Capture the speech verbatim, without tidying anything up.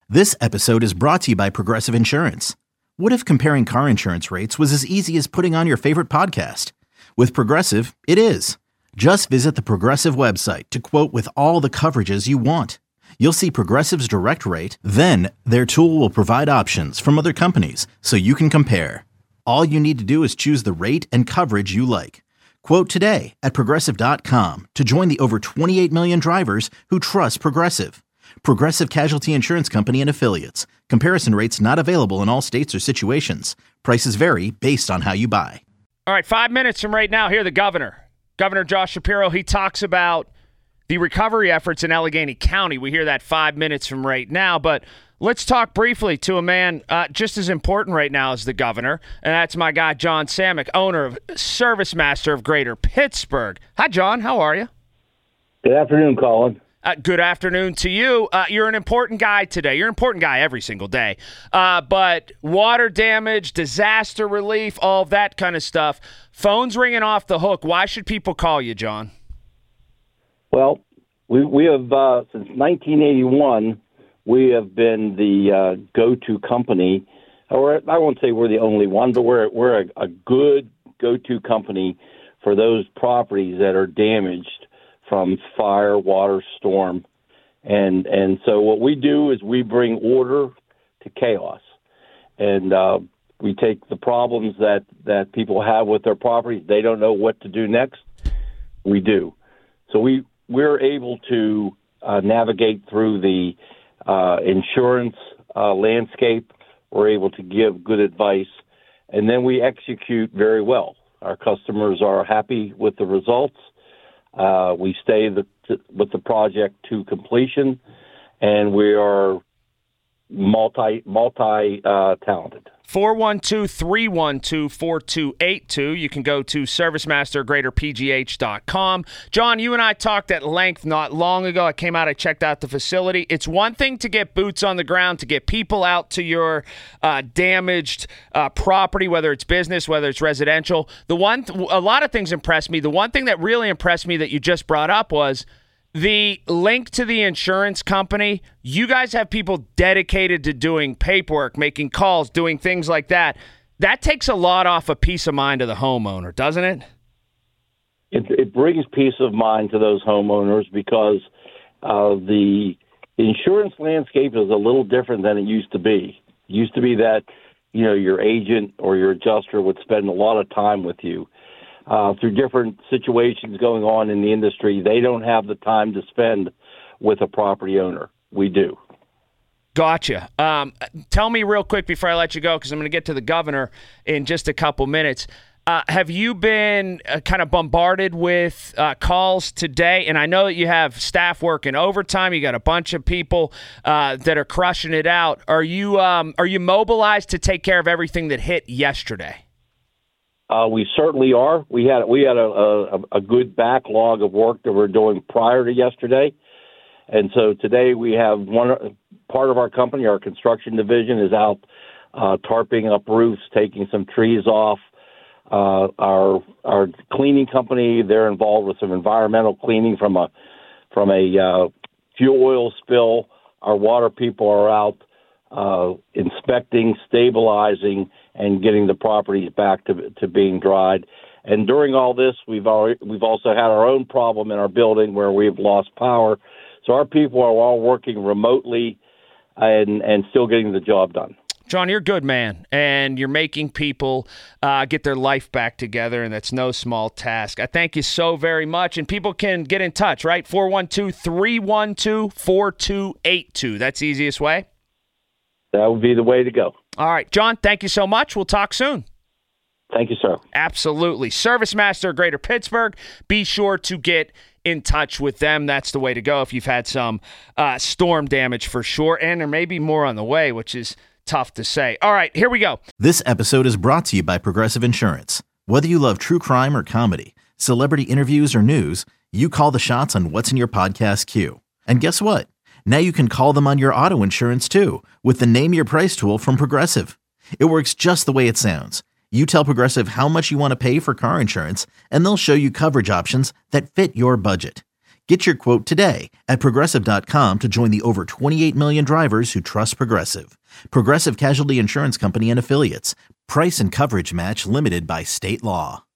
This episode is brought to you by Progressive Insurance. What if comparing car insurance rates was as easy as putting on your favorite podcast? With Progressive, it is. Just visit the Progressive website to quote with all the coverages you want. You'll see Progressive's direct rate, then their tool will provide options from other companies so you can compare. All you need to do is choose the rate and coverage you like. Quote today at progressive dot com to join the over twenty-eight million drivers who trust Progressive. Progressive Casualty Insurance Company and Affiliates. Comparison rates not available in all states or situations. Prices vary based on how you buy. All right, five minutes from right now, here the governor. Governor Josh Shapiro, he talks about the recovery efforts in Allegheny County. We hear that five minutes from right now, but let's talk briefly to a man uh, just as important right now as the governor, and that's my guy John Samick, owner of Service Master of Greater Pittsburgh. Hi, John. How are you? Good afternoon, Colin. Uh, good afternoon to you. Uh, you're an important guy today. You're an important guy every single day. Uh, but water damage, disaster relief, all that kind of stuff. Phone's ringing off the hook. Why should people call you, John? Well, we we have, uh, since nineteen eighty-one, we have been the uh, go-to company, or I won't say we're the only one, but we're, we're a, a good go-to company for those properties that are damaged from fire, water, storm. And and so what we do is we bring order to chaos. And uh, we take the problems that, that people have with their properties. They don't know what to do next. We do. So we, we're able to uh, navigate through the uh, insurance uh, landscape. We're able to give good advice. And then we execute very well. Our customers are happy with the results. Uh, we stay the, to, with the project to completion, and we are multi multi uh, talented. four one two, three one two, four two eight two. You can go to service master greater p g h dot com. John, you and I talked at length not long ago. I came out, I checked out the facility. It's one thing to get boots on the ground, to get people out to your uh, damaged uh, property, whether it's business, whether it's residential. The one, th- a lot of things impressed me. The one thing that really impressed me that you just brought up was the link to the insurance company. You guys have people dedicated to doing paperwork, making calls, doing things like that. That takes a lot off of peace of mind of the homeowner, doesn't it? It, it brings peace of mind to those homeowners because uh, the insurance landscape is a little different than it used to be. It used to be that, you know, your agent or your adjuster would spend a lot of time with you. Uh, through different situations going on in the industry, they don't have the time to spend with a property owner. We do. Gotcha. Um, tell me real quick before I let you go, because I'm going to get to the governor in just a couple minutes. Uh, have you been uh, kind of bombarded with uh, calls today? And I know that you have staff working overtime. You got a bunch of people uh, that are crushing it out. Are you um, are you mobilized to take care of everything that hit yesterday? Uh, we certainly are. We had we had a, a, a good backlog of work that we're doing prior to yesterday, and so today we have one part of our company, our construction division, is out uh, tarping up roofs, taking some trees off. Uh, our our cleaning company, they're involved with some environmental cleaning from a from a uh, fuel oil spill. Our water people are out uh, inspecting, stabilizing, and getting the properties back to to being dried. And during all this, we've already, we've also had our own problem in our building where we've lost power. So our people are all working remotely and and still getting the job done. John, you're a good man, and you're making people uh, get their life back together, and that's no small task. I thank you so very much, and people can get in touch, right? four one two, three one two, four two eight two. That's the easiest way? That would be the way to go. All right, John, thank you so much. We'll talk soon. Thank you, sir. Absolutely. Service Master Greater Pittsburgh. Be sure to get in touch with them. That's the way to go if you've had some uh, storm damage for sure, and there may be more on the way, which is tough to say. All right, here we go. This episode is brought to you by Progressive Insurance. Whether you love true crime or comedy, celebrity interviews or news, you call the shots on what's in your podcast queue. And guess what? Now you can call them on your auto insurance too with the Name Your Price tool from Progressive. It works just the way it sounds. You tell Progressive how much you want to pay for car insurance, and they'll show you coverage options that fit your budget. Get your quote today at Progressive dot com to join the over twenty-eight million drivers who trust Progressive. Progressive Casualty Insurance Company and Affiliates. Price and coverage match limited by state law.